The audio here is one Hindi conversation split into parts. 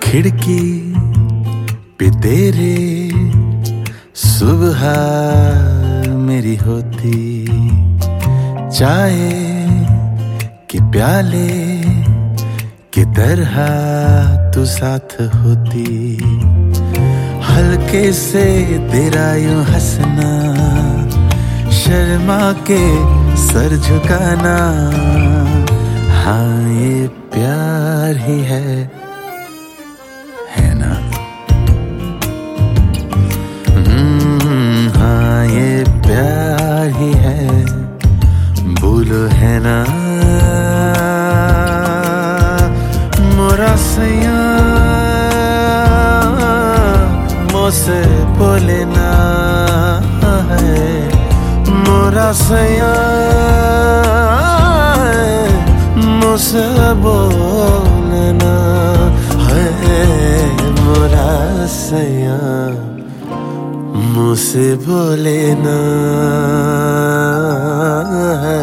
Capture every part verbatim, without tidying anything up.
खिड़की पे तेरे सुबह मेरी होती, चाय के प्याले की तरह तू साथ होती। हल्के से तेरा यूं हंसना, शर्मा के सर झुकाना, हाँ ये प्यार ही है, है ना? हम्म, हाँ ये प्यार ही है, बोलो है ना? मोरा सैया मोसे बोले ना है, मोरा सैया मुझसे बोलना है, मोरा सैया मुझसे बोलेना है।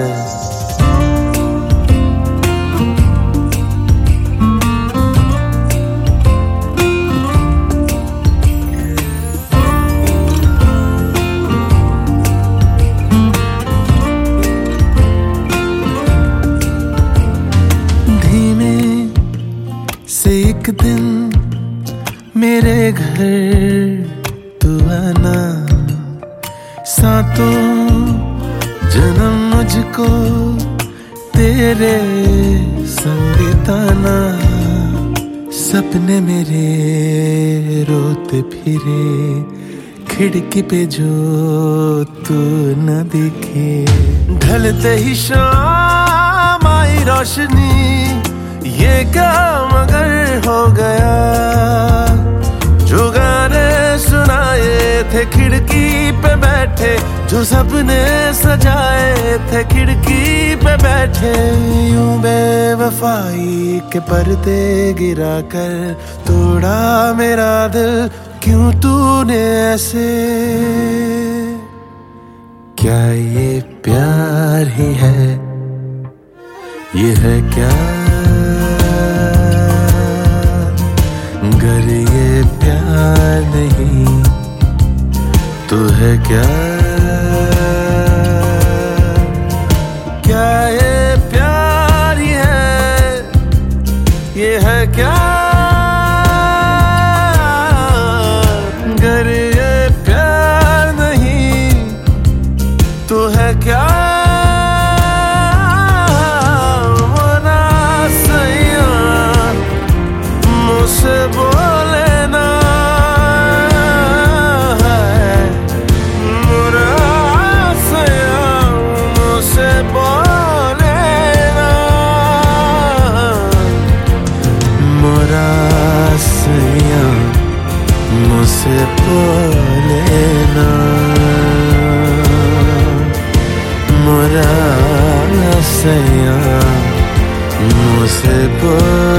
से एक दिन मेरे घर तू आना, सातों जन्म मुझको तेरे संग बिताना। सपने मेरे रोते फिरे खिड़की पे जो तू न दिखे, ढलते ही शाम आई रोशनी, ये क्या मगर हो गया। जो गाने सुनाए थे खिड़की पे बैठे, जो सपने सजाए थे खिड़की पे बैठे, यूं बेवफाई के पर्दे गिरा कर तोड़ा मेरा दिल क्यों तूने ऐसे। क्या ये प्यार ही है, ये है क्या? अगर ये प्यार नहीं तो है क्या? क्या ये प्यार ही है, ये है क्या? अगर ये प्यार नहीं तो है क्या? मुझसे बोलेना है, मोरा सैया मुझसे बोलेना, मोरा सैया मुझसे बोलेना, मोरा सैया मुझसे बोलेना।